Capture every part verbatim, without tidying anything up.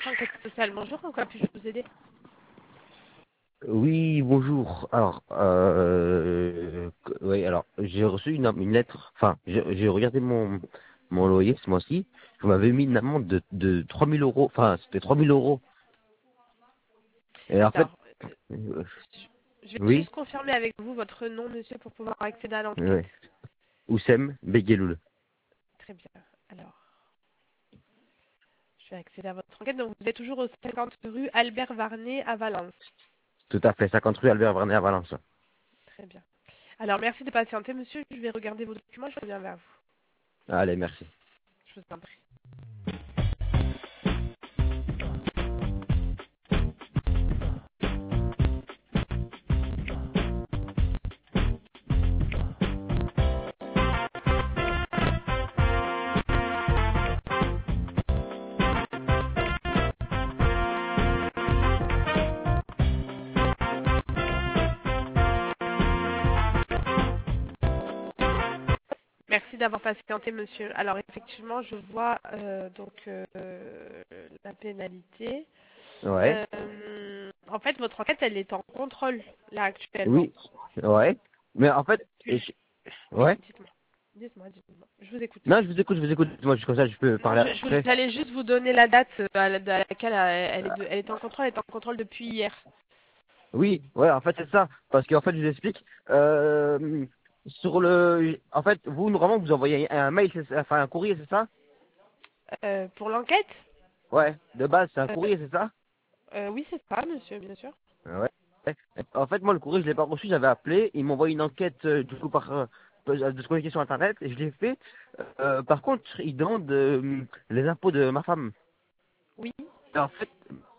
votre enquête sociale. Bonjour, en quoi puis-je vous aider? Oui, bonjour. Alors, euh, oui, alors, j'ai reçu une, une lettre, enfin, j'ai j'ai regardé mon, mon loyer ce mois-ci. Vous m'avez mis une amende de, de trois mille euros, enfin, c'était trois mille euros. Et en fait, Alors, euh, je vais oui, juste confirmer avec vous votre nom, monsieur, pour pouvoir accéder à l'enquête. ouais, Oussem Begueloul. Très bien. Alors, je vais accéder à votre enquête. Donc, vous êtes toujours au cinquante rue Albert Varnet à Valence. Tout à fait, cinquante rue Albert Vernet à Valence. Très bien. Alors, merci de patienter, monsieur. Je vais regarder vos documents. Je reviens vers vous. Allez, merci. Je vous en prie. Merci d'avoir patienté, monsieur. Alors, effectivement, je vois euh, donc euh, la pénalité. Ouais, Euh, en fait, votre enquête, elle est en contrôle, là, actuellement. oui, ouais. Mais en fait, et Puis-je... je- Oui, ouais. dites-moi. Dites-moi, dites-moi. Je vous écoute. Non, je vous écoute, je vous écoute. Moi, je- comme ça, je peux Non, parler je, je vous- après. j'allais juste vous donner la date euh, à, la- à laquelle euh, elle est, de- elle est en contrôle. Elle est en contrôle depuis hier. Oui, ouais, en fait c'est ça. Parce qu'en fait, je vous explique. Euh, sur le, en fait, vous normalement vous envoyez un mail, c'est ça, enfin un courrier, c'est ça? Euh, pour l'enquête? Ouais. De base, c'est un euh, courrier, c'est ça? euh, Oui, c'est ça, monsieur, bien sûr. Ouais. En fait, moi, le courrier, je l'ai pas reçu. J'avais appelé. Ils m'ont envoyé une enquête euh, du coup par euh, de se connecter sur internet et je l'ai fait. Euh, par contre, ils demandent euh, les impôts de ma femme. Oui. Et en fait,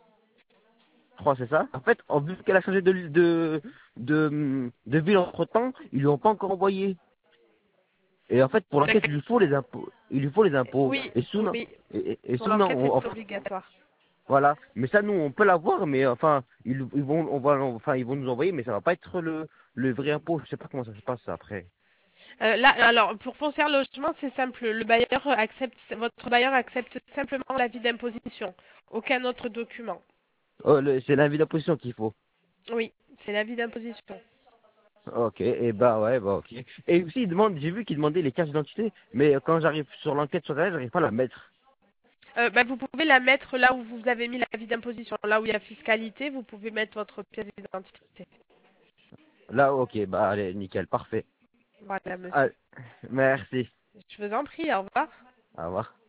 je crois que c'est ça. En fait, en vu qu'elle a changé de de de, de ville entre temps, ils lui ont pas encore envoyé. Et en fait, pour l'enquête, D'accord. il lui faut les impôts. Il lui faut les impôts. Oui, Et sous, non. oui. Et, et, et Pour sous, non. l'enquête, on- c'est enfin, obligatoire. voilà. Mais ça, nous, on peut l'avoir, mais enfin, ils, ils vont, on va, enfin, ils vont nous envoyer, mais ça va pas être le, le vrai impôt. Je sais pas comment ça se passe après. Euh, là, alors, pour foncier logement, c'est simple. Le bailleur accepte, votre bailleur accepte simplement l'avis d'imposition. Aucun autre document. Oh, le- c'est l'avis d'imposition qu'il faut. Oui, c'est l'avis d'imposition. Ok. Et bah ouais, bah ok. Et aussi, ils demandent, j'ai vu qu'ils demandaient les cartes d'identité, mais quand j'arrive sur l'enquête sur internet, j'arrive pas à la mettre. Euh, bah, vous pouvez la mettre là où vous avez mis l'avis d'imposition. Là où il y a fiscalité, vous pouvez mettre votre pièce d'identité. Là, ok. Bah allez, nickel, parfait. Voilà, Ah, monsieur. merci. Je vous en prie, au revoir. Au revoir.